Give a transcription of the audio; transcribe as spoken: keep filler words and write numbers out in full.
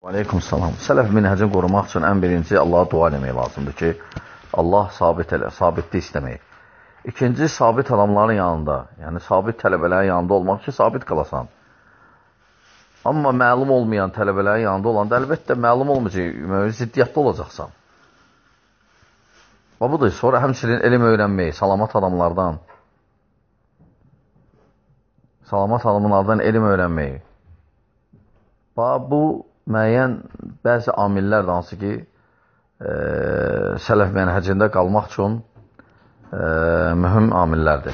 Aleykum salam. Sələf minhəcini qorumaq üçün ən birinci Allaha dua eləmək lazımdır ki, Allah sabit elə, sabitli istəmək. İkinci, sabit adamların yanında, yəni sabit tələbələrin yanında olmaq ki, sabit qalasan. Amma məlum olmayan tələbələrin yanında olanda, əlbəttə məlum olmayacaq, ziddiyyətli olacaqsan. Və budur, sonra həmçinin elm öyrənmək, salamat adamlardan, salamat adamlardan elm öyrənmək. Və bu, müəyyən bəzi amillər də hansı ki, e, sələf mənhəcində qalmaq üçün e, mühüm amillərdir.